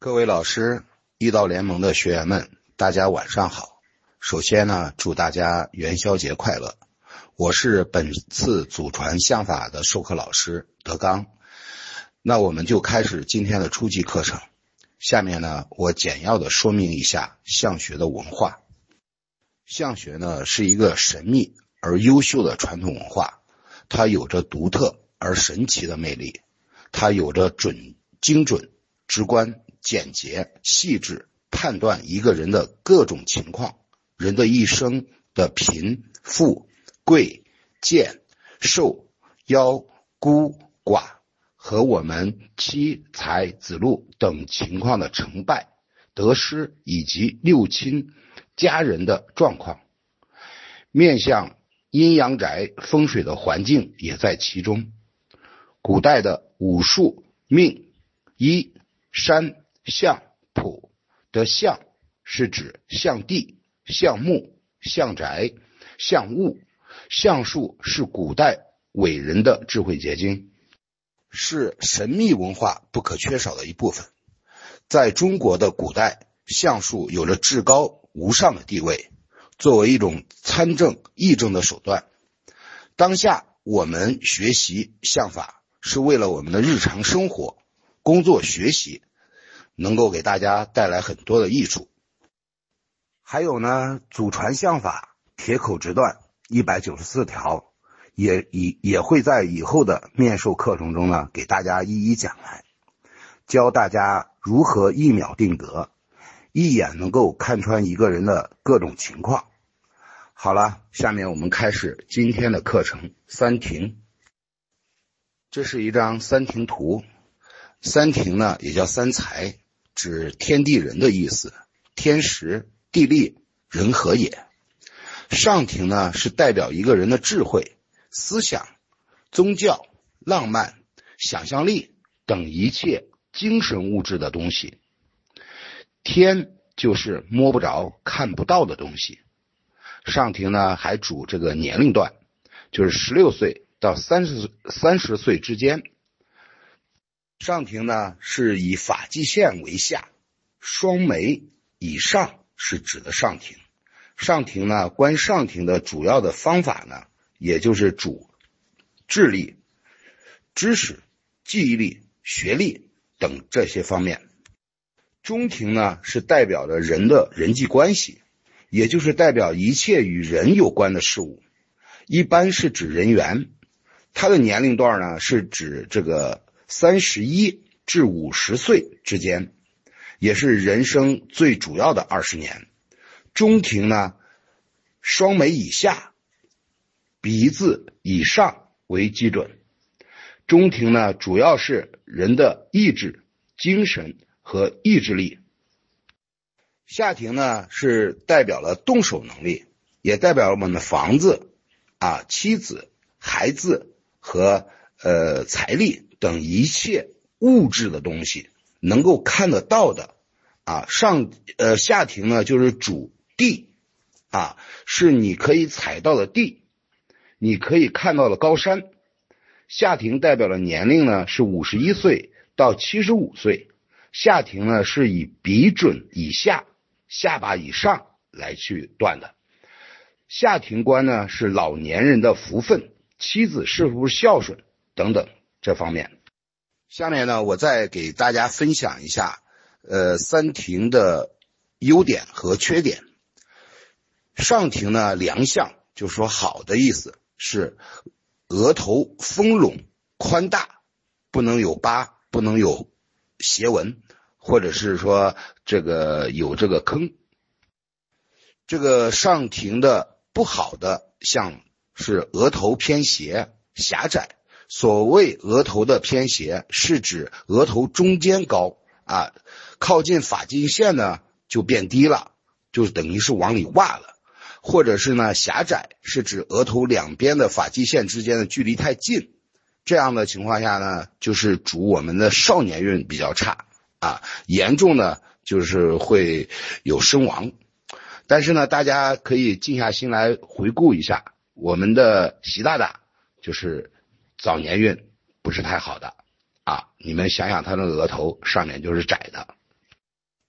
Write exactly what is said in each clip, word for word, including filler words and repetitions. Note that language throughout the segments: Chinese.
各位老师、易道联盟的学员们，大家晚上好。首先呢，祝大家元宵节快乐。我是本次祖传相法的授课老师德刚。那我们就开始今天的初级课程。下面呢，我简要的说明一下相学的文化。相学呢，是一个神秘而优秀的传统文化，它有着独特而神奇的魅力，它有着准、精准、直观、简洁、细致判断一个人的各种情况，人的一生的贫、富、贵、贱、寿、夭、孤、寡和我们妻、财、子禄等情况的成败、得失以及六亲家人的状况，面向阴阳宅风水的环境也在其中。古代的五术、命、医、山、相、卜的相是指相地、相木、相宅、相物，相术是古代伟人的智慧结晶，是神秘文化不可缺少的一部分。在中国的古代，相术有着至高无上的地位，作为一种参政议政的手段。当下我们学习相法是为了我们的日常生活、工作、学习能够给大家带来很多的益处。还有呢，祖传相法铁口直断一百九十四条，也也也会在以后的面授课程中呢给大家一一讲来，教大家如何一秒定得，一眼能够看穿一个人的各种情况。好了，下面我们开始今天的课程。三庭，这是一张三庭图。三庭呢也叫三才，指天地人的意思，天时、地利、人和也。上庭呢是代表一个人的智慧、思想、宗教、浪漫、想象力等一切精神物质的东西。天就是摸不着、看不到的东西。上庭呢还主这个年龄段，就是十六岁到三十三十岁之间。上庭呢是以发际线为下，双眉以上是指的上庭。上庭呢，观上庭的主要的方法呢，也就是主智力、知识、记忆力、学历等这些方面。中庭呢是代表着人的人际关系，也就是代表一切与人有关的事物，一般是指人缘。它的年龄段呢是指这个三十一至五十岁之间，也是人生最主要的二十年。中庭呢，双眉以下，鼻子以上为基准。中庭呢，主要是人的意志、精神和意志力。下庭呢，是代表了动手能力，也代表了我们的房子啊、妻子、孩子和呃财力等一切物质的东西，能够看得到的啊。上呃下庭呢，就是主地啊，是你可以踩到的地，你可以看到的高山。下庭代表的年龄呢是五十一岁到七十五岁。下庭呢是以鼻准以下、下巴以上来去断的。下庭观呢是老年人的福分、妻子是不是孝顺等等这方面。下面呢，我再给大家分享一下呃三庭的优点和缺点。上庭呢，良相，就是说好的意思，是额头丰隆宽大，不能有疤，不能有斜纹，或者是说这个有这个坑。这个上庭的不好的相是额头偏斜、狭窄。所谓额头的偏斜，是指额头中间高啊，靠近发际线呢就变低了，就等于是往里挖了。或者是呢狭窄，是指额头两边的发际线之间的距离太近。这样的情况下呢，就是主我们的少年运比较差啊，严重呢就是会有身亡。但是呢，大家可以静下心来回顾一下，我们的习大大就是早年运不是太好的啊，你们想想他的额头上面就是窄的。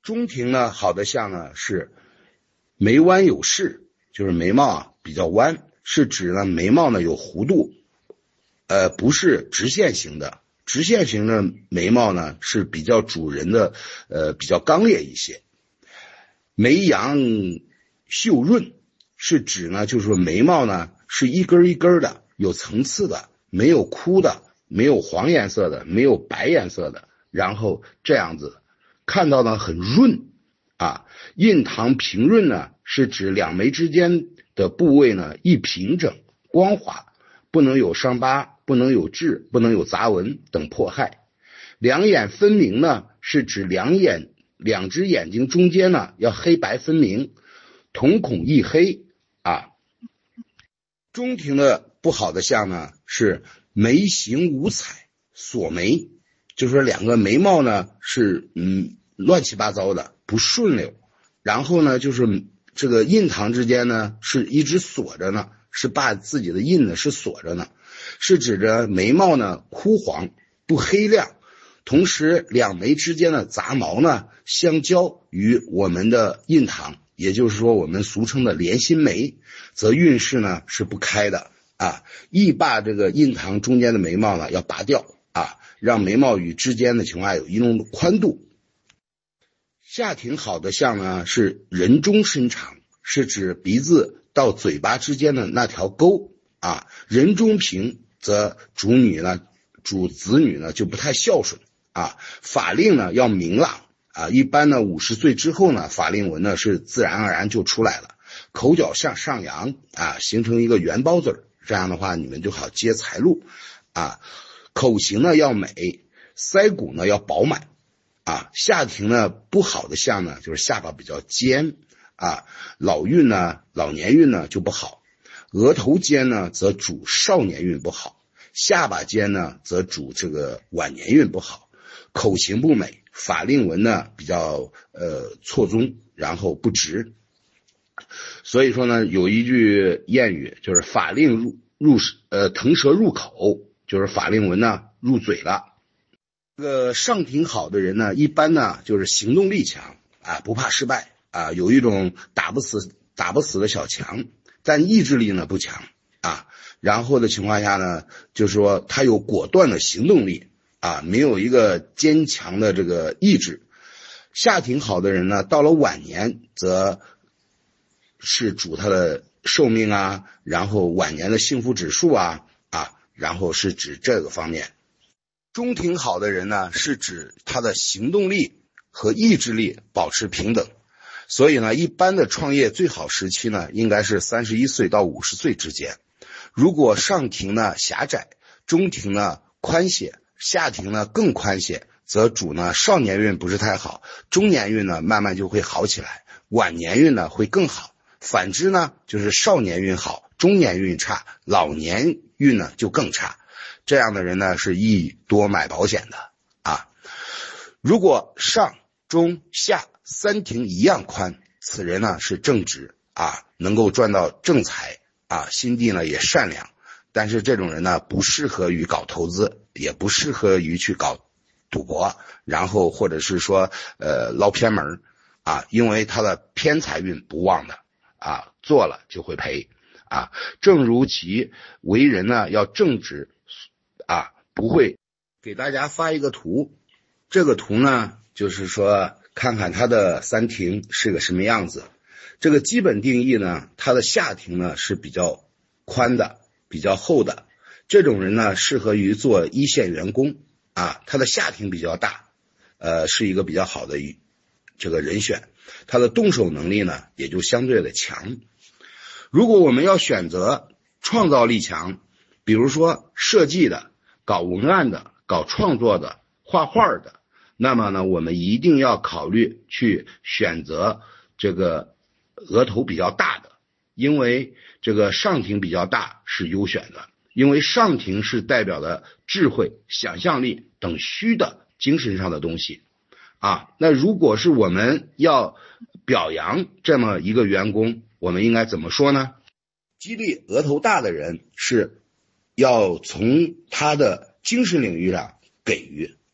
中庭呢好的象呢是眉弯有势，就是眉毛啊比较弯，是指呢眉毛呢有弧度，呃不是直线型的。直线型的眉毛呢是比较主人的，呃比较刚烈一些。眉扬秀润是指呢就是说眉毛呢是一根一根的，有层次的，没有枯的，没有黄颜色的，没有白颜色的，然后这样子看到呢很润啊。印堂平润呢是指两眉之间的部位呢一平整光滑，不能有伤疤，不能有痣，不能有杂纹等迫害。两眼分明呢是指两眼两只眼睛中间呢要黑白分明，瞳孔一黑啊。中庭的不好的象呢是眉形无彩，锁眉，就是说两个眉毛呢是嗯乱七八糟的，不顺溜。然后呢就是这个印堂之间呢是一直锁着呢，是把自己的印呢是锁着呢，是指着眉毛呢枯黄不黑亮，同时两眉之间的杂毛呢相交于我们的印堂，也就是说我们俗称的连心眉，则运势呢是不开的啊。易把这个印堂中间的眉毛呢要拔掉啊，让眉毛与之间的情况有一种宽度。下庭好的象呢是人中身长，是指鼻子到嘴巴之间的那条沟啊。人中平则主女呢主子女呢就不太孝顺啊。法令呢要明朗啊，一般呢五十岁之后呢法令纹呢是自然而然就出来了。口角向上扬啊，形成一个圆包嘴，这样的话你们就好接财路啊。口型呢要美，腮骨呢要饱满啊。下庭呢不好的象呢就是下巴比较尖啊，老运呢老年运呢就不好。额头尖呢则主少年运不好，下巴尖呢则主这个晚年运不好。口型不美，法令纹呢比较呃错综，然后不直。所以说呢有一句谚语就是法令入入呃腾蛇入口，就是法令纹呢入嘴了。这个上庭好的人呢一般呢就是行动力强啊，不怕失败啊，有一种打不死打不死的小强，但意志力呢不强啊。然后的情况下呢就是说他有果断的行动力啊，没有一个坚强的这个意志。下庭好的人呢到了晚年则是主他的寿命啊，然后晚年的幸福指数啊啊，然后是指这个方面。中庭好的人呢是指他的行动力和意志力保持平等。所以呢一般的创业最好时期呢应该是三十一岁到五十岁之间。如果上庭呢狭窄，中庭呢宽些，下庭呢更宽些，则主呢少年运不是太好，中年运呢慢慢就会好起来，晚年运呢会更好。反之呢就是少年运好，中年运差，老年运呢就更差。这样的人呢是宜多买保险的啊。如果上中下三庭一样宽，此人呢是正直啊，能够赚到正财啊，心地呢也善良。但是这种人呢不适合于搞投资，也不适合于去搞赌博，然后或者是说呃捞偏门啊，因为他的偏财运不旺的啊，做了就会赔啊。正如其为人呢要正直啊，不会。给大家发一个图，这个图呢就是说看看他的三庭是个什么样子。这个基本定义呢，他的下庭呢是比较宽的，比较厚的，这种人呢适合于做一线员工啊。他的下庭比较大，呃，是一个比较好的这个人选，他的动手能力呢也就相对的强。如果我们要选择创造力强，比如说设计的、搞文案的、搞创作的、画画的，那么呢我们一定要考虑去选择这个额头比较大的，因为这个上庭比较大是优选的，因为上庭是代表的智慧、想象力等虚的精神上的东西啊。那如果是我们要表扬这么一个员工，我们应该怎么说呢？激励额头大的人是要从他的精神领域上给予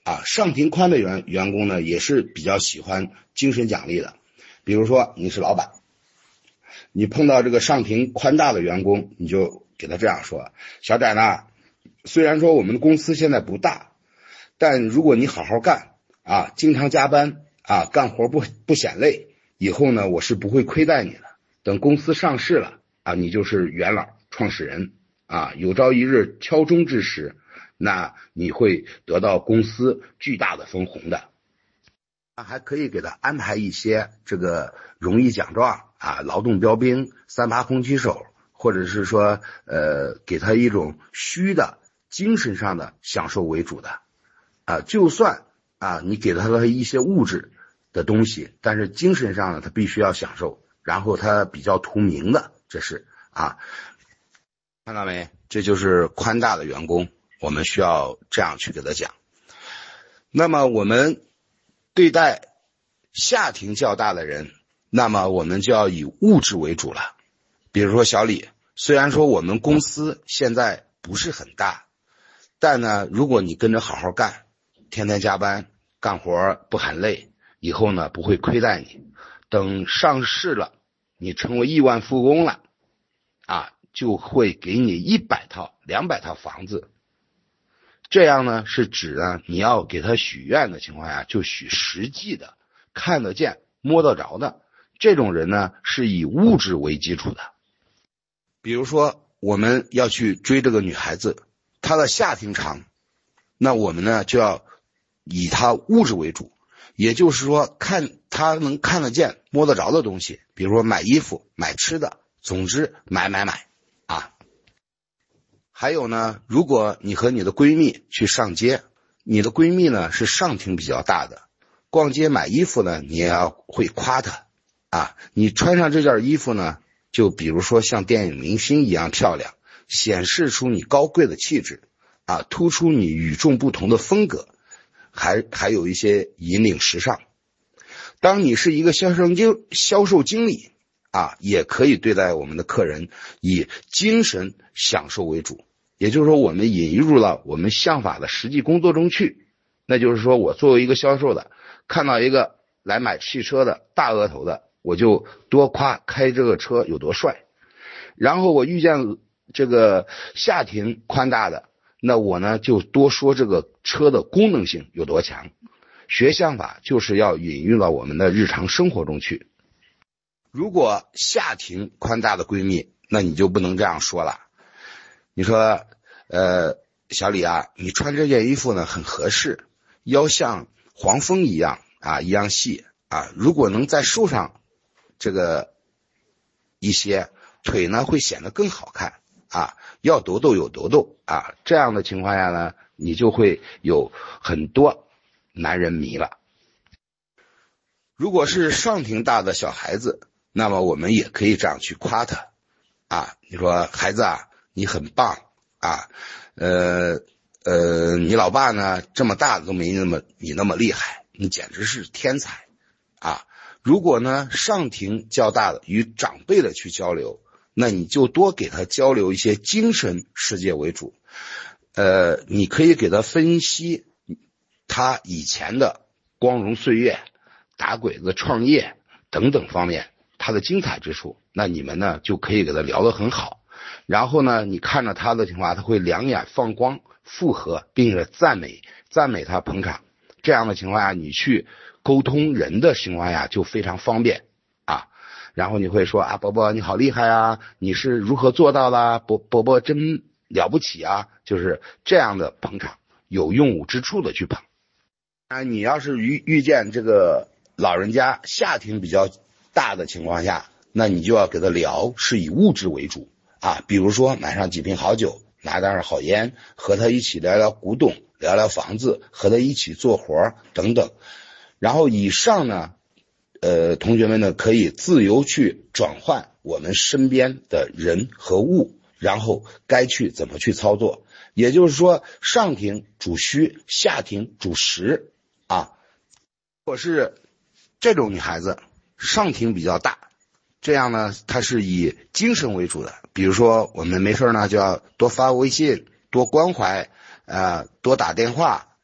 啊，上庭宽的员员工呢，也是比较喜欢精神奖励的。比如说你是老板，你碰到这个上庭宽大的员工，你就给他这样说：小翟呢，虽然说我们的公司现在不大，但如果你好好干啊，经常加班啊，干活不不显累，以后呢，我是不会亏待你的。等公司上市了啊，你就是元老创始人啊，有朝一日敲钟之时，那你会得到公司巨大的分红的。还可以给他安排一些这个荣誉奖状啊，劳动标兵、三八红旗手，或者是说呃给他一种虚的精神上的享受为主的啊，就算啊你给他了一些物质的东西，但是精神上呢他必须要享受，然后他比较图名的，这是啊，看到没？这就是宽大的员工，我们需要这样去给他讲。那么我们对待下庭较大的人，那么我们就要以物质为主了。比如说小李，虽然说我们公司现在不是很大，但呢，如果你跟着好好干，天天加班，干活不喊累，以后呢不会亏待你。等上市了，你成为亿万富翁了啊，就会给你一百套、两百套房子。这样呢是指呢你要给他许愿的情况下，就许实际的、看得见、摸得着的。这种人呢是以物质为基础的。比如说我们要去追这个女孩子，她的下庭长，那我们呢就要以她物质为主，也就是说看她能看得见、摸得着的东西，比如说买衣服、买吃的，总之买买买啊。还有呢，如果你和你的闺蜜去上街，你的闺蜜呢是上庭比较大的，逛街买衣服呢，你也要会夸她啊。你穿上这件衣服呢，就比如说像电影明星一样漂亮，显示出你高贵的气质啊，突出你与众不同的风格，还还有一些引领时尚。当你是一个销售经销售经理啊，也可以对待我们的客人以精神享受为主。也就是说我们引入了我们相法的实际工作中去，那就是说我作为一个销售的，看到一个来买汽车的大额头的，我就多夸开这个车有多帅。然后我遇见这个下庭宽大的，那我呢就多说这个车的功能性有多强。学相法就是要引入到我们的日常生活中去。如果下庭宽大的闺蜜，那你就不能这样说了。你说呃，小李啊，你穿这件衣服呢很合适，腰像黄蜂一样啊，一样细啊，如果能再瘦上这个一些，腿呢会显得更好看啊，要抖抖有抖抖啊，这样的情况下呢，你就会有很多男人迷了。如果是上庭大的小孩子，那么我们也可以这样去夸他啊，你说孩子啊，你很棒啊，呃呃，你老爸呢这么大都没那么你那么厉害，你简直是天才啊！如果呢上庭较大的与长辈的去交流，那你就多给他交流一些精神世界为主，呃，你可以给他分析他以前的光荣岁月、打鬼子创业等等方面他的精彩之处，那你们呢就可以给他聊得很好。然后呢，你看着他的情况，他会两眼放光，附和，并且赞美赞美他，捧场。这样的情况下，你去沟通人的情况下就非常方便啊。然后你会说啊，伯伯你好厉害啊，你是如何做到的？伯伯伯真了不起啊，就是这样的捧场，有用武之处的去捧。啊，你要是遇遇见这个老人家下庭比较大的情况下，那你就要给他聊，是以物质为主。啊，比如说买上几瓶好酒，拿袋好烟，和他一起聊聊古董，聊聊房子，和他一起做活等等。然后以上呢，呃，同学们呢可以自由去转换我们身边的人和物，然后该去怎么去操作。也就是说，上庭主虚，下庭主实啊。如果是这种女孩子，上庭比较大，这样呢，她是以精神为主的。比如说，我们没事呢，就要多发微信，多关怀，呃，多打电话，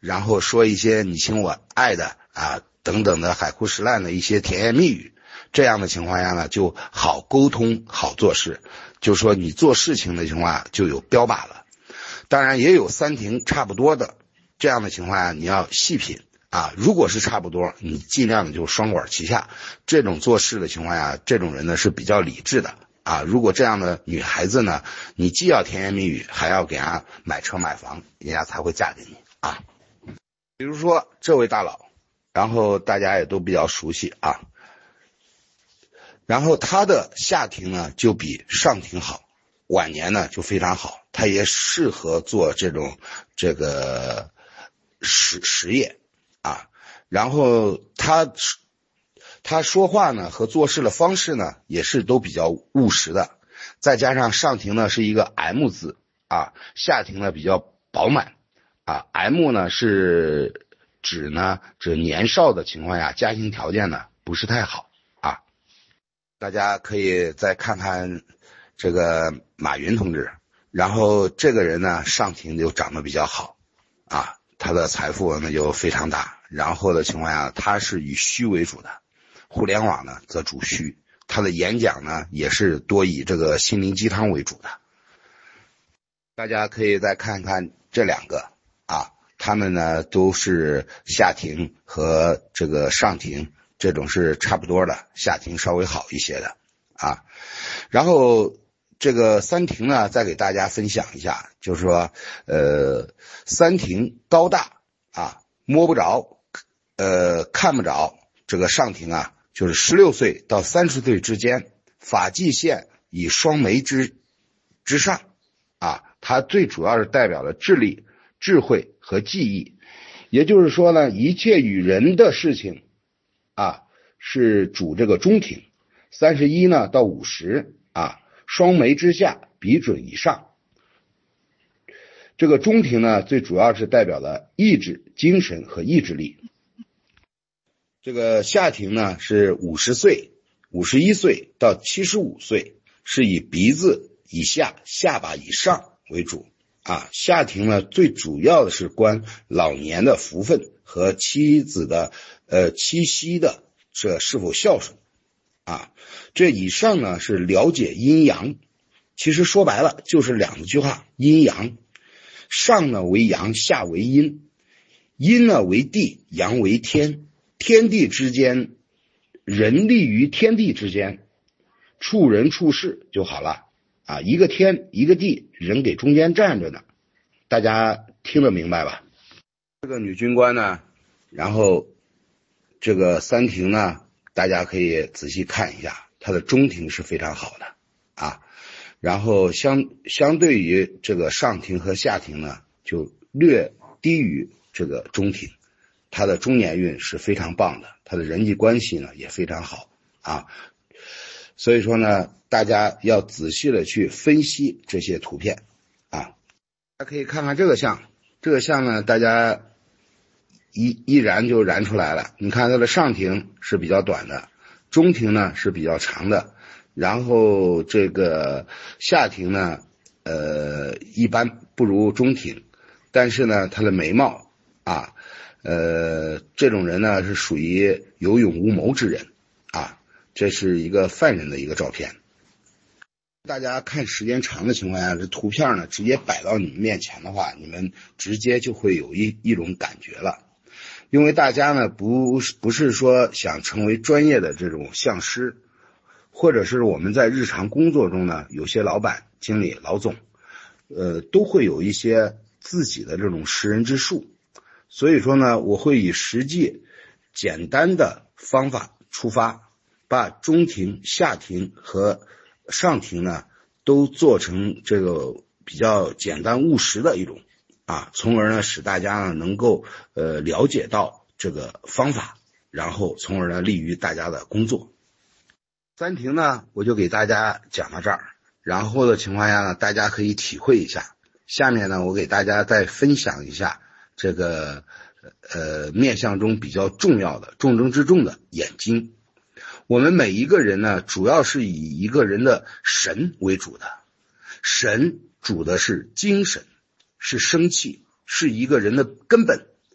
然后说一些你情我爱的啊等等的海枯石烂的一些甜言蜜语，这样的情况下呢就好沟通好做事，就说你做事情的情况下就有标靶了。当然也有三停差不多的，这样的情况下你要细品啊，如果是差不多你尽量的就双管齐下，这种做事的情况下这种人呢是比较理智的啊。如果这样的女孩子呢，你既要甜言蜜语还要给人家买车买房，人家才会嫁给你啊。比如说这位大佬，然后大家也都比较熟悉啊，然后他的下庭呢就比上庭好，晚年呢就非常好，他也适合做这种这个实实业啊。然后他他说话呢和做事的方式呢也是都比较务实的，再加上上庭呢是一个 M 字啊，下庭呢比较饱满啊。 M 呢是指呢指年少的情况下家庭条件呢不是太好啊。大家可以再看看这个马云同志，然后这个人呢上庭就长得比较好啊，他的财富呢就非常大，然后的情况下他是以虚为主的，互联网呢则主虚，他的演讲呢也是多以这个心灵鸡汤为主的。大家可以再看看这两个啊，他们呢都是下庭和这个上庭这种是差不多的，下庭稍微好一些的啊。然后这个三庭呢再给大家分享一下，就是说呃三庭高大啊，摸不着呃看不着，这个上庭啊就是十六岁到三十岁之间，发际线以双眉之之上啊，它最主要是代表了智力、智慧和记忆。也就是说呢，一切与人的事情啊是主这个中庭，三十一呢到五十啊，双眉之下，笔准以上。这个中庭呢最主要是代表了意志、精神和意志力。这个下庭呢是五十岁、五十一岁到七十五岁，是以鼻子以下、下巴以上为主啊。下庭呢最主要的是观老年的福分和妻子的呃妻息的这是否孝顺啊。这以上呢是了解阴阳，其实说白了就是两句话，阴阳。上呢为阳，下为阴，阴呢为地，阳为天，天地之间，人立于天地之间，处人处事就好了啊，一个天一个地，人给中间站着呢，大家听得明白吧？这个女军官呢，然后这个三庭呢，大家可以仔细看一下，它的中庭是非常好的啊。然后相相对于这个上庭和下庭呢，就略低于这个中庭，他的中年运是非常棒的，他的人际关系呢也非常好啊。所以说呢，大家要仔细的去分析这些图片啊。大家可以看看这个像，这个像呢，大家一一燃就燃出来了。你看它的上庭是比较短的，中庭呢是比较长的，然后这个下庭呢，呃，一般不如中庭，但是呢，他的眉毛啊，呃，这种人呢是属于有勇无谋之人啊，这是一个犯人的一个照片。大家看时间长的情况下，这图片呢直接摆到你们面前的话，你们直接就会有一一种感觉了。因为大家呢不不是说想成为专业的这种相师，或者是我们在日常工作中呢，有些老板、经理、老总，呃，都会有一些自己的这种识人之术。所以说呢，我会以实际简单的方法出发，把中庭、下庭和上庭呢都做成这个比较简单务实的一种啊，从而呢使大家呢能够呃了解到这个方法，然后从而呢利于大家的工作。三庭呢我就给大家讲到这儿，然后的情况下呢大家可以体会一下。下面呢我给大家再分享一下这个呃面相中比较重要的重中之重的眼睛。我们每一个人呢主要是以一个人的神为主的，神主的是精神，是生气，是一个人的根本。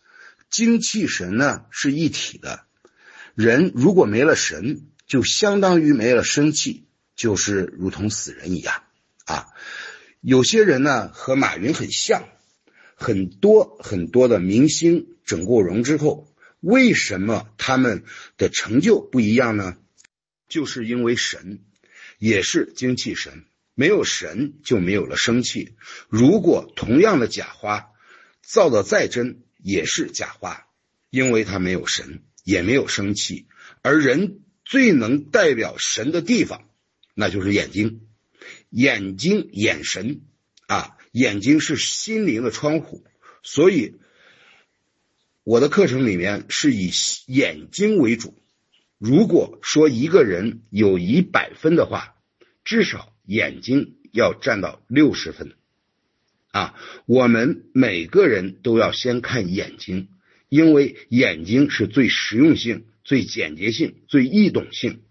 精气神呢是一体的，人如果没了神，就相当于没了生气，就是如同死人一样啊。有些人呢和马云很像，很多很多的明星整过容之后，为什么他们的成就不一样呢？就是因为神，也是精气神，没有神就没有了生气。如果同样的假花造得再真，也是假花，因为它没有神，也没有生气。而人最能代表神的地方，那就是眼睛。眼睛，眼神啊，眼睛是心灵的窗户，所以我的课程里面是以眼睛为主。如果说一个人有一百分的话，至少眼睛要占到六十分啊。我们每个人都要先看眼睛，因为眼睛是最实用性、最简洁性、最易懂性。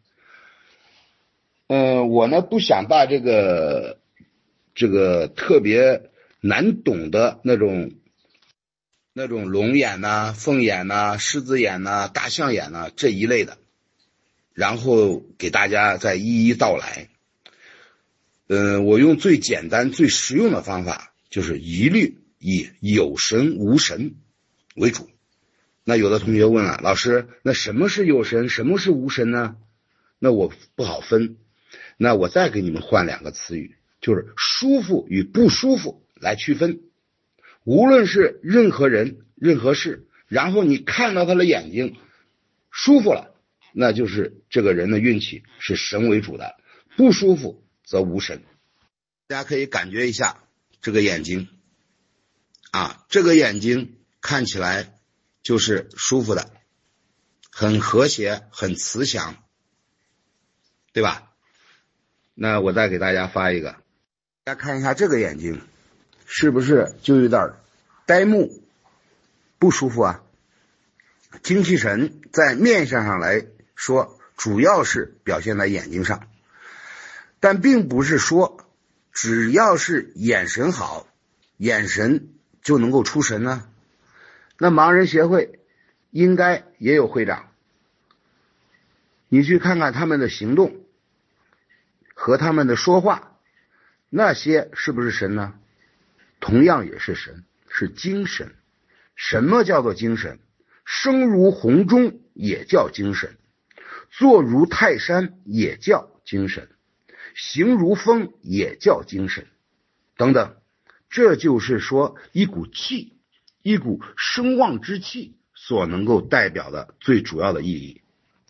呃，我呢不想把这个这个特别难懂的那种那种龙眼呐、啊、凤眼呐、啊、狮子眼呐、啊、大象眼呐、啊、这一类的，然后给大家再一一道来。呃，我用最简单、最实用的方法，就是一律以有神无神为主。那有的同学问了，老师，那什么是有神，什么是无神呢？那我不好分。那我再给你们换两个词语，就是舒服与不舒服来区分。无论是任何人任何事，然后你看到他的眼睛舒服了，那就是这个人的运气是神为主的，不舒服则无神。大家可以感觉一下这个眼睛啊，这个眼睛看起来就是舒服的，很和谐，很慈祥，对吧？那我再给大家发一个，大家看一下这个眼睛是不是就有点呆木，不舒服啊？精气神在面相上来说，主要是表现在眼睛上，但并不是说只要是眼神好，眼神就能够出神呢。那盲人协会应该也有会长，你去看看他们的行动和他们的说话，那些是不是神呢？同样也是神，是精神。什么叫做精神？声如洪钟也叫精神，坐如泰山也叫精神，行如风也叫精神，等等。这就是说一股气，一股声望之气所能够代表的最主要的意义。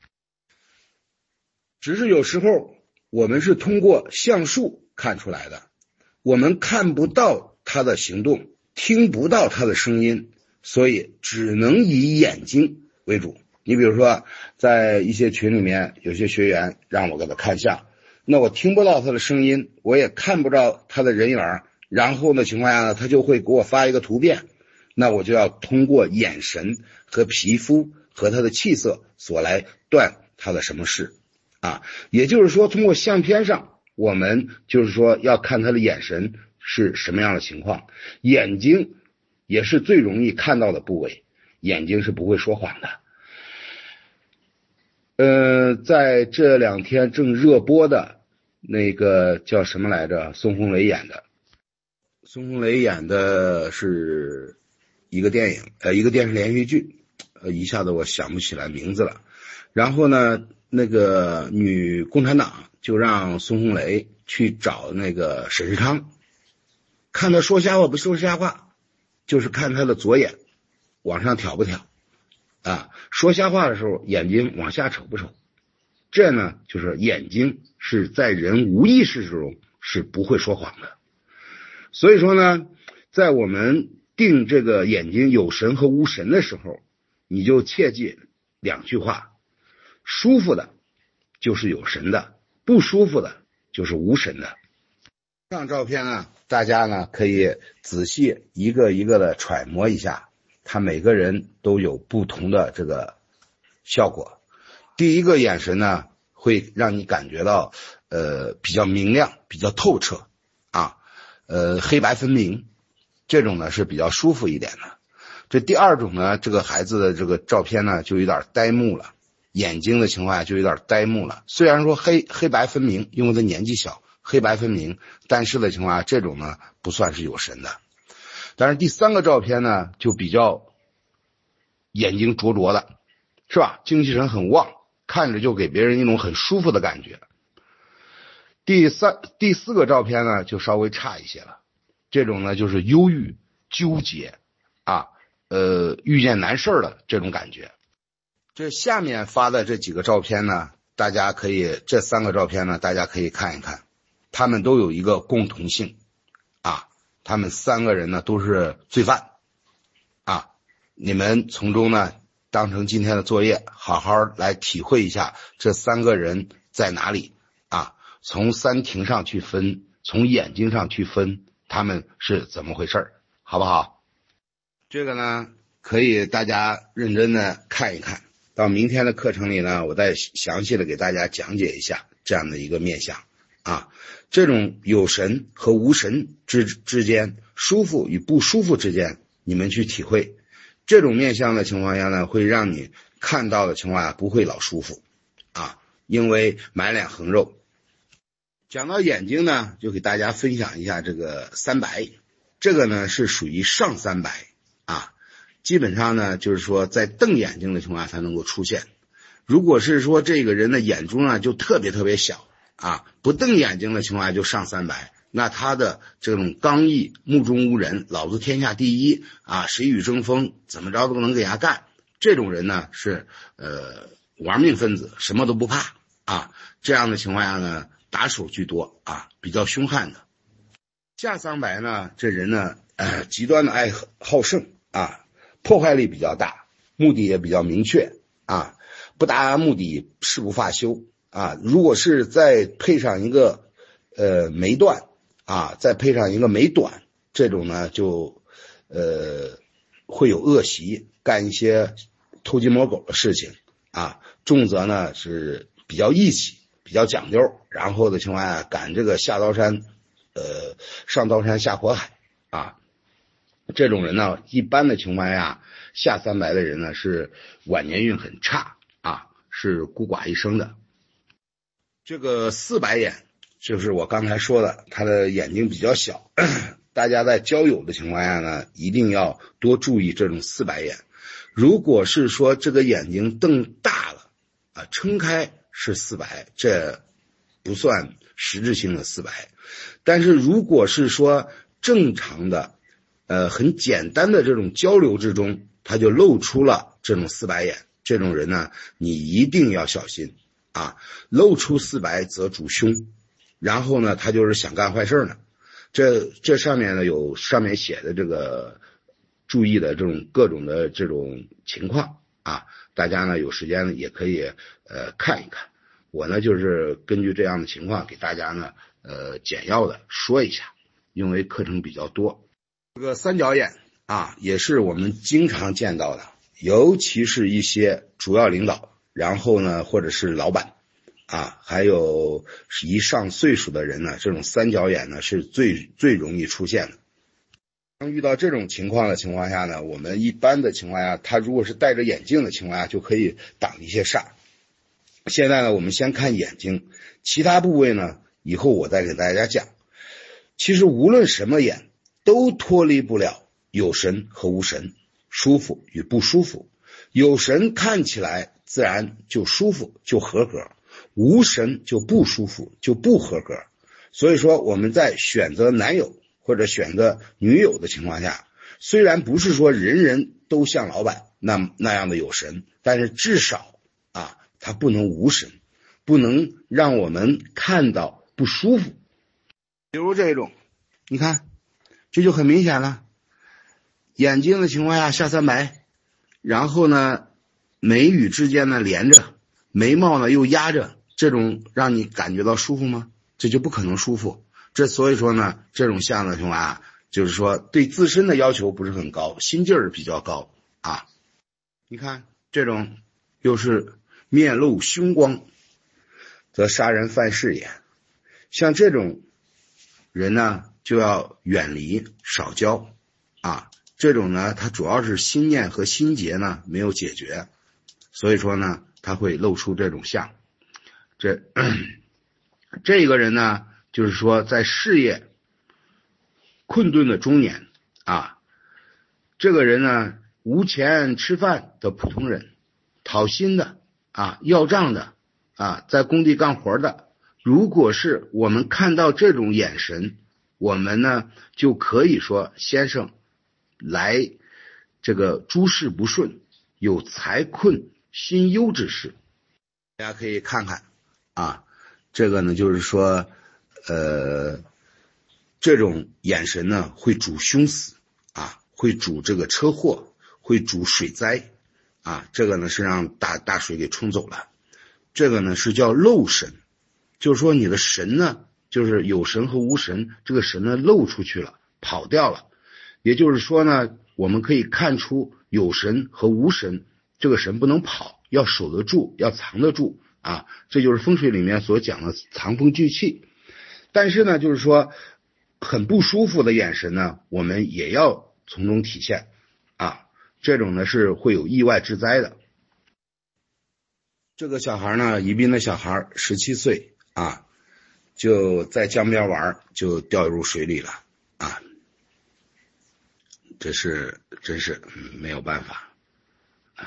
只是有时候我们是通过相术看出来的，我们看不到他的行动，听不到他的声音，所以只能以眼睛为主。你比如说在一些群里面，有些学员让我给他看相，那我听不到他的声音，我也看不到他的人影，然后的情况下呢，他就会给我发一个图片，那我就要通过眼神和皮肤和他的气色所来断他的什么事啊。也就是说通过相片上，我们就是说要看他的眼神是什么样的情况。眼睛也是最容易看到的部位，眼睛是不会说谎的。呃，在这两天正热播的那个叫什么来着，孙红雷演的，孙红雷演的是一个电影，呃，一个电视连续剧，呃，一下子我想不起来名字了。然后呢，那个女共产党就让孙红雷去找那个沈世昌，看他说瞎话不说瞎话，就是看他的左眼往上挑不挑啊，说瞎话的时候眼睛往下瞅不瞅。这呢，就是眼睛是在人无意识之中是不会说谎的。所以说呢，在我们定这个眼睛有神和无神的时候，你就切记两句话：舒服的就是有神的，不舒服的就是无神的。这张照片呢，大家呢可以仔细一个一个的揣摩一下，它每个人都有不同的这个效果。第一个眼神呢，会让你感觉到呃比较明亮，比较透彻啊，呃黑白分明，这种呢是比较舒服一点的。 这第二种呢，这个孩子的这个照片呢就有点呆木了，眼睛的情况下就有点呆木了。虽然说黑黑白分明，因为他年纪小，黑白分明，但是的情况下这种呢不算是有神的。但是第三个照片呢就比较眼睛灼灼的，是吧？精气神很旺，看着就给别人一种很舒服的感觉。第三第四个照片呢就稍微差一些了，这种呢就是忧郁纠结啊，呃遇见难事的这种感觉。这下面发的这几个照片呢，大家可以这三个照片呢大家可以看一看，他们都有一个共同性啊，他们三个人呢都是罪犯啊，你们从中呢当成今天的作业，好好来体会一下这三个人在哪里啊，从三庭上去分，从眼睛上去分，他们是怎么回事，好不好？这个呢可以大家认真的看一看，到明天的课程里呢我再详细的给大家讲解一下这样的一个面相啊，这种有神和无神之之间，舒服与不舒服之间，你们去体会。这种面相的情况下呢，会让你看到的情况下不会老舒服啊，因为满脸横肉。讲到眼睛呢，就给大家分享一下这个三白，这个呢是属于上三白啊，基本上呢就是说在瞪眼睛的情况下才能够出现。如果是说这个人的眼珠呢就特别特别小啊，不瞪眼睛的情况下就上三白，那他的这种刚毅目中无人，老子天下第一啊，谁与争锋，怎么着都能给他干，这种人呢是呃玩命分子，什么都不怕啊，这样的情况下呢打手居多啊，比较凶悍的。下三白呢，这人呢呃极端的爱好胜啊，破坏力比较大，目的也比较明确啊，不达目的誓不罢休啊，如果是再配上一个呃眉段啊，再配上一个眉短，这种呢就呃会有恶习，干一些偷鸡摸狗的事情啊，重则呢是比较义气，比较讲究，然后的情况下赶这个下刀山呃上刀山下火海啊，这种人呢一般的情况下下三白的人呢是晚年运很差啊，是孤寡一生的。这个四白眼就是我刚才说的，他的眼睛比较小，大家在交友的情况下呢一定要多注意这种四白眼。如果是说这个眼睛瞪大了啊，撑开是四白，这不算实质性的四白。但是如果是说正常的呃很简单的这种交流之中，他就露出了这种四白眼，这种人呢你一定要小心啊，露出四白则主凶，然后呢他就是想干坏事呢。这这上面呢有上面写的这个注意的这种各种的这种情况啊，大家呢有时间呢也可以呃看一看。我呢就是根据这样的情况给大家呢呃简要的说一下，因为课程比较多。这个三角眼啊也是我们经常见到的，尤其是一些主要领导，然后呢或者是老板啊，还有一上岁数的人呢，这种三角眼呢是最最容易出现的。当遇到这种情况的情况下呢，我们一般的情况下，他如果是戴着眼镜的情况下就可以挡一些煞。现在呢我们先看眼睛，其他部位呢以后我再给大家讲。其实无论什么眼都脱离不了有神和无神，舒服与不舒服。有神看起来自然就舒服，就合格，无神就不舒服，就不合格。所以说我们在选择男友或者选择女友的情况下，虽然不是说人人都像老板那那样的有神，但是至少啊他不能无神，不能让我们看到不舒服。比如这种你看这就很明显了，眼睛的情况下下三白，然后呢眉宇之间呢连着，眉毛呢又压着，这种让你感觉到舒服吗？这就不可能舒服。这所以说呢这种相的情况下就是说对自身的要求不是很高，心劲儿比较高啊。你看这种又是面露凶光，则杀人犯事也。像这种人呢就要远离少交啊， 这种呢，它主要是心念和心结呢没有解决，所以说呢，他会露出这种相。这这个人呢，就是说在事业困顿的中年啊，这个人呢，无钱吃饭的普通人，讨薪的啊，要账的啊，在工地干活的，如果是我们看到这种眼神，我们呢就可以说先生来这个诸事不顺，有财困心忧之事。大家可以看看啊，这个呢就是说呃这种眼神呢会主凶死啊，会主这个车祸，会主水灾啊，这个呢是让大大水给冲走了。这个呢是叫漏神，就是说你的神呢就是有神和无神，这个神呢漏出去了，跑掉了。也就是说呢，我们可以看出有神和无神，这个神不能跑，要守得住，要藏得住啊，这就是风水里面所讲的藏风聚气。但是呢，就是说很不舒服的眼神呢，我们也要从中体现啊，这种呢是会有意外之灾的。这个小孩呢，宜宾的小孩十七岁啊，就在江边玩，就掉入水里了啊，这是真是没有办法。哎，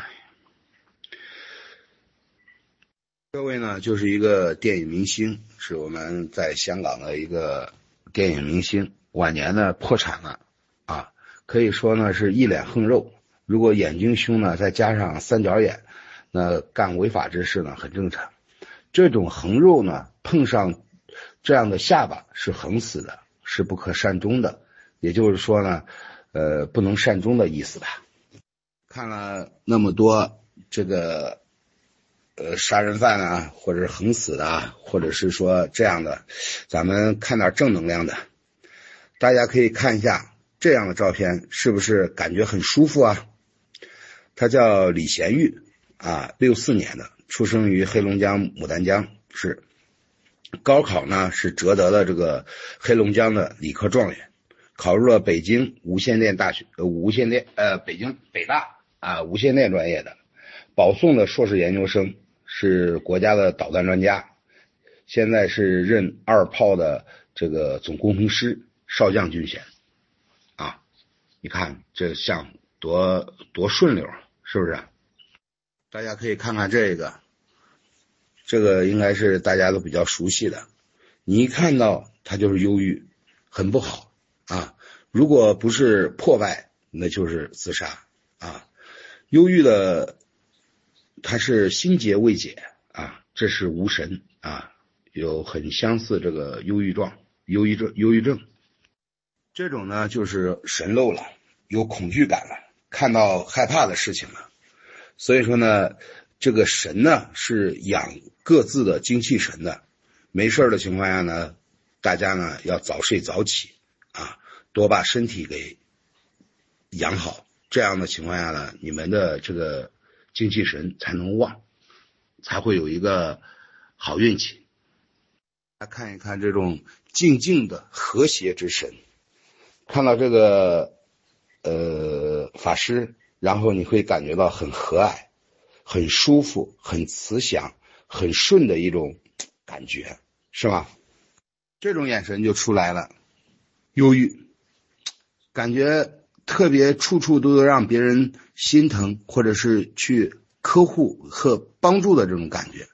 各位呢就是一个电影明星，是我们在香港的一个电影明星，晚年呢破产了啊，可以说呢是一脸横肉，如果眼睛凶呢再加上三角眼，那干违法之事呢很正常。这种横肉呢碰上这样的下巴是横死的，是不可善终的，也就是说呢呃不能善终的意思吧。看了那么多这个呃杀人犯啊，或者是横死的啊，或者是说这样的，咱们看点正能量的。大家可以看一下这样的照片，是不是感觉很舒服啊？他叫李贤玉啊，六四年的，出生于黑龙江牡丹江市，高考呢是择得了这个黑龙江的理科状元，考入了北京无线电大学呃无线电呃北京北大啊无线电专业的，保送的硕士研究生，是国家的导弹专家，现在是任二炮的这个总工程师，少将军衔啊。你看这像多多顺溜，是不是？大家可以看看这个，这个应该是大家都比较熟悉的，你一看到它就是忧郁，很不好啊。如果不是破败，那就是自杀啊。忧郁的它是心结未解啊，这是无神啊，有很相似这个忧郁状、忧郁症、忧郁症。这种呢就是神漏了，有恐惧感了，看到害怕的事情了。所以说呢，这个神呢是养各自的精气神的，没事的情况下呢，大家呢要早睡早起啊，多把身体给养好，这样的情况下呢，你们的这个精气神才能旺，才会有一个好运气。来看一看这种静静的和谐之神，看到这个呃法师，然后你会感觉到很和蔼，很舒服，很慈祥，很顺的一种感觉，是吧？这种眼神就出来了，忧郁，感觉特别处处都让别人心疼，或者是去呵护和帮助的这种感觉。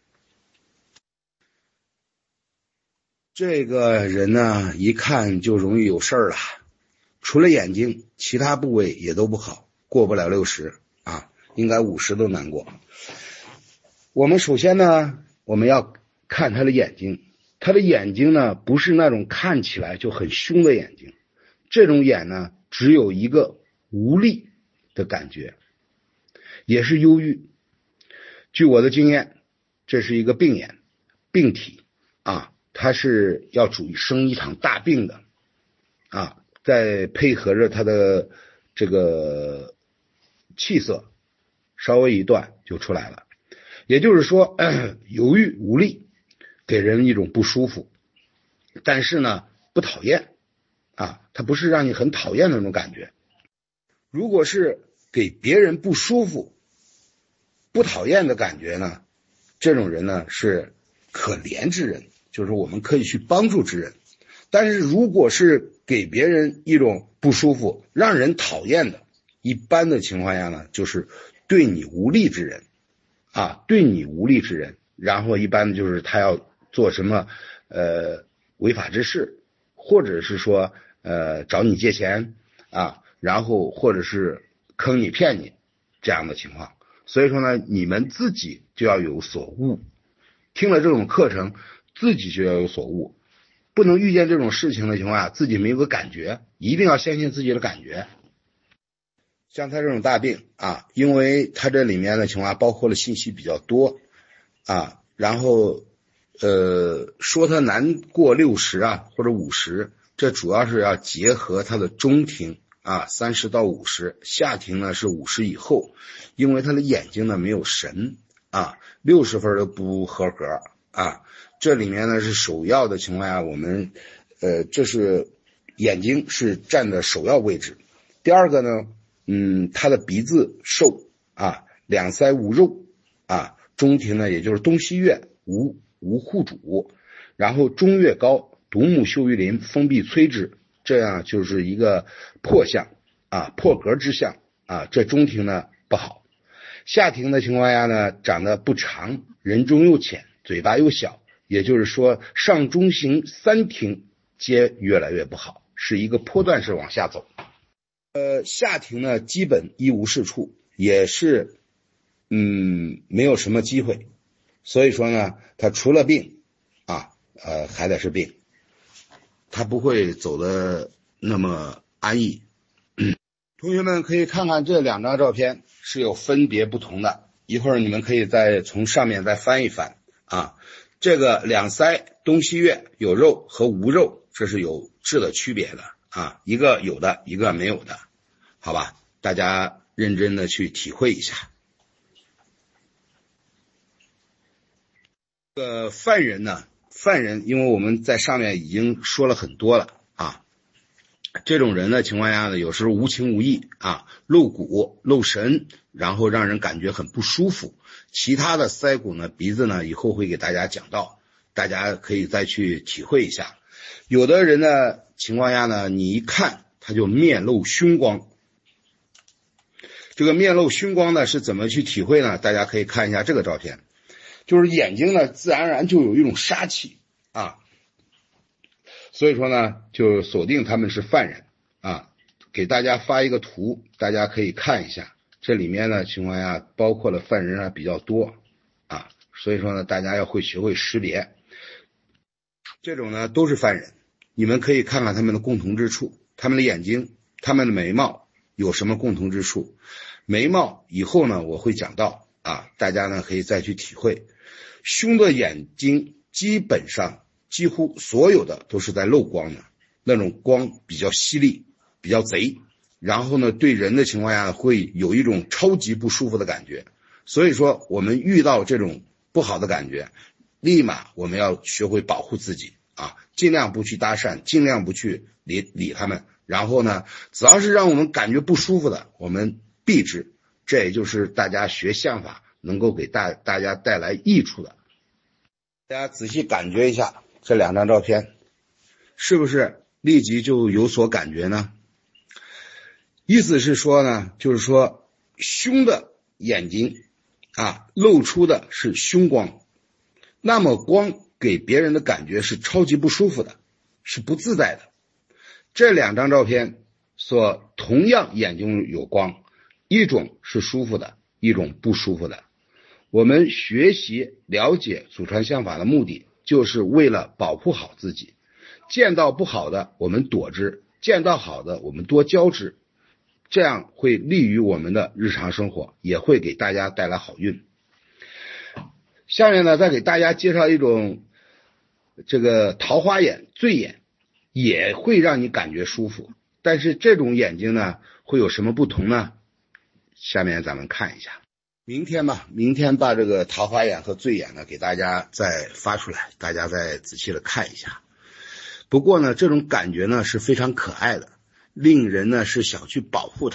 这个人呢一看就容易有事儿了，除了眼睛其他部位也都不好，过不了六十啊，应该五十都难过。我们首先呢我们要看他的眼睛，他的眼睛呢不是那种看起来就很凶的眼睛，这种眼呢只有一个无力的感觉，也是忧郁。据我的经验，这是一个病眼病体啊，它是要主生一场大病的啊，再配合着它的这个气色稍微一断就出来了。也就是说呃犹豫无力，给人一种不舒服，但是呢不讨厌啊，它不是让你很讨厌的那种感觉。 如果是给别人不舒服、不讨厌的感觉呢，这种人呢是可怜之人，就是我们可以去帮助之人。但是如果是给别人一种不舒服、让人讨厌的，一般的情况下呢，就是对你无利之人啊，对你无利之人。然后一般就是他要做什么呃违法之事，或者是说呃找你借钱啊，然后或者是坑你骗你这样的情况。所以说呢，你们自己就要有所悟，听了这种课程自己就要有所悟，不能遇见这种事情的情况下自己没有个感觉，一定要相信自己的感觉。像他这种大病啊，因为他这里面的情况包括了信息比较多啊，然后呃说他难过六十啊或者五十，这主要是要结合他的中庭啊三十到五十，下庭呢是五十以后，因为他的眼睛呢没有神啊，六十分都不合格啊。这里面呢是首要的情况下，我们呃这是眼睛是占的首要位置。第二个呢，嗯，他的鼻子瘦啊，两腮无肉啊，中庭呢也就是东西岳无无户主，然后中岳高，独木秀于林，封闭摧之，这样就是一个破相啊，破格之相啊，这中庭呢不好。下庭的情况下呢，长得不长，人中又浅，嘴巴又小，也就是说上中行三庭皆越来越不好，是一个波段式往下走。呃，下庭呢基本一无是处，也是嗯没有什么机会，所以说呢，他除了病啊，呃还得是病，他不会走的那么安逸。同学们可以看看这两张照片是有分别不同的，一会儿你们可以再从上面再翻一翻啊。这个两腮东西岳有肉和无肉，这是有质的区别的啊，一个有的，一个没有的，好吧？大家认真的去体会一下。这个犯人呢，犯人因为我们在上面已经说了很多了啊，这种人的情况下呢，有时候无情无义啊，露骨露神，然后让人感觉很不舒服。其他的腮骨呢，鼻子呢，以后会给大家讲到，大家可以再去体会一下。有的人的情况下呢，你一看他就面露凶光。这个面露凶光呢是怎么去体会呢？大家可以看一下这个照片，就是眼睛呢自然而然就有一种杀气啊，所以说呢就锁定他们是犯人啊。给大家发一个图，大家可以看一下，这里面呢情况下包括了犯人啊比较多啊，所以说呢大家要会学会识别，这种呢都是犯人。你们可以看看他们的共同之处，他们的眼睛，他们的眉毛有什么共同之处。眉毛以后呢我会讲到啊，大家呢可以再去体会。凶的眼睛基本上几乎所有的都是在漏光的，那种光比较犀利，比较贼，然后呢对人的情况下会有一种超级不舒服的感觉。所以说我们遇到这种不好的感觉，立马我们要学会保护自己啊，尽量不去搭讪，尽量不去理理他们，然后呢只要是让我们感觉不舒服的我们避之，这也就是大家学相法能够给大大家带来益处的。大家仔细感觉一下这两张照片，是不是立即就有所感觉呢？意思是说呢，就是说凶的眼睛啊，露出的是凶光，那么光给别人的感觉是超级不舒服的，是不自在的。这两张照片所同样眼睛有光，一种是舒服的，一种不舒服的。我们学习了解祖传相法的目的，就是为了保护好自己。见到不好的我们躲之，见到好的我们多交之，这样会利于我们的日常生活，也会给大家带来好运。下面呢再给大家介绍一种这个桃花眼、醉眼，也会让你感觉舒服，但是这种眼睛呢会有什么不同呢？下面咱们看一下。明天吧，明天把这个桃花眼和醉眼呢给大家再发出来，大家再仔细的看一下。不过呢这种感觉呢是非常可爱的，令人呢是想去保护它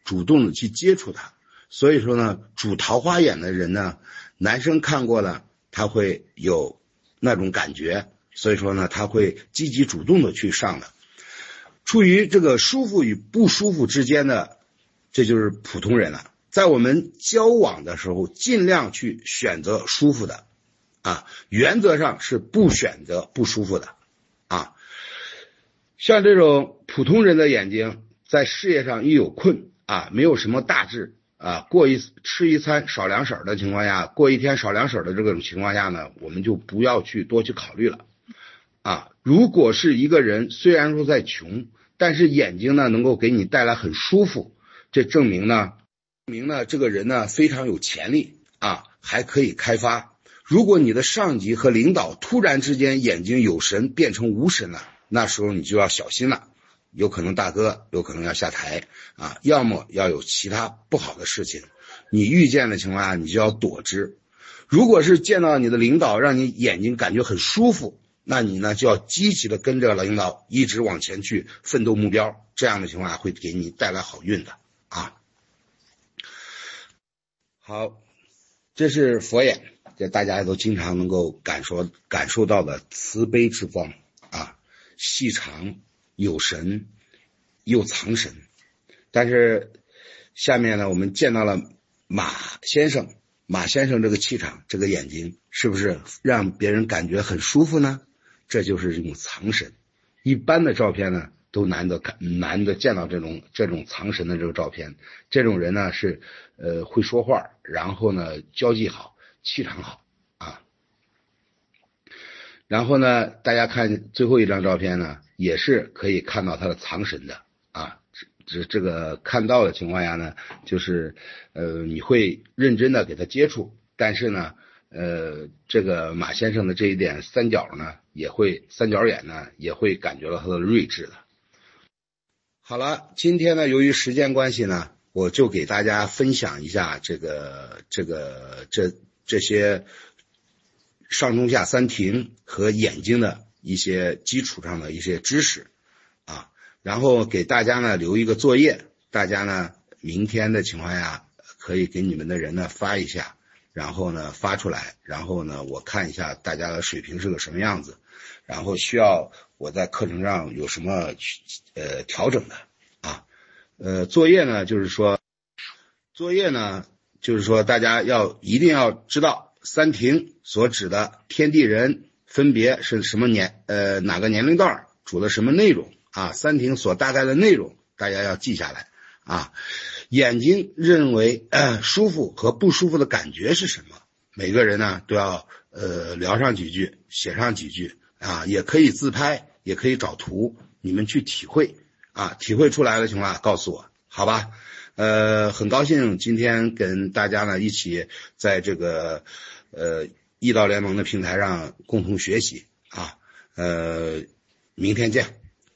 主动的去接触它。所以说呢，主桃花眼的人呢，男生看过了他会有那种感觉，所以说呢他会积极主动的去上的。处于这个舒服与不舒服之间的，这就是普通人了。在我们交往的时候尽量去选择舒服的啊，原则上是不选择不舒服的啊。像这种普通人的眼睛在事业上一有困啊，没有什么大志啊，过一吃一餐少两婶的情况下，过一天少两婶的这种情况下呢，我们就不要去多去考虑了啊。如果是一个人虽然说在穷，但是眼睛呢能够给你带来很舒服，这证明呢证明呢这个人呢非常有潜力啊，还可以开发。如果你的上级和领导突然之间眼睛有神变成无神了，那时候你就要小心了，有可能大哥有可能要下台啊，要么要有其他不好的事情，你遇见的情况下你就要躲之。如果是见到你的领导让你眼睛感觉很舒服，那你呢就要积极的跟着领导一直往前去奋斗目标，这样的情况下会给你带来好运的啊。好，这是佛眼，这大家都经常能够感受感受到的慈悲之光啊，细长有神又藏神。但是下面呢我们见到了马先生，马先生这个气场，这个眼睛是不是让别人感觉很舒服呢？这就是这种藏神。一般的照片呢都难得看难得见到这种这种藏神的这个照片。这种人呢是呃会说话，然后呢交际好，气场好啊。然后呢大家看最后一张照片呢，也是可以看到他的藏神的啊。这这个看到的情况下呢，就是呃你会认真的给他接触，但是呢呃这个马先生的这一点三角呢也会三角眼呢也会感觉到他的睿智的。好了，今天呢由于时间关系呢，我就给大家分享一下这个这个这这些上中下三庭和眼睛的一些基础上的一些知识啊，然后给大家呢留一个作业，大家呢明天的情况下可以给你们的人呢发一下，然后呢发出来，然后呢我看一下大家的水平是个什么样子，然后需要我在课程上有什么呃调整的啊。呃作业呢就是说作业呢就是说大家要一定要知道三庭所指的天地人分别是什么年呃哪个年龄段，主的什么内容啊，三庭所大概的内容大家要记下来啊。眼睛认为呃舒服和不舒服的感觉是什么，每个人呢都要呃聊上几句，写上几句啊，也可以自拍，也可以找图，你们去体会啊，体会出来的情况告诉我，好吧。呃很高兴今天跟大家呢一起在这个呃易道联盟的平台上共同学习啊，呃明天见。